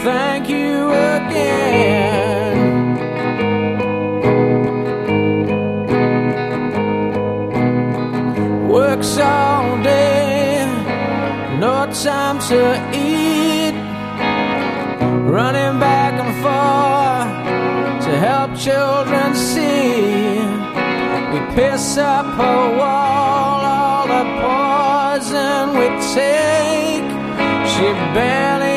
thank you again. Works all day, no time to eat, running back and forth to help children see. We piss up a wall, all the poison we take, she barely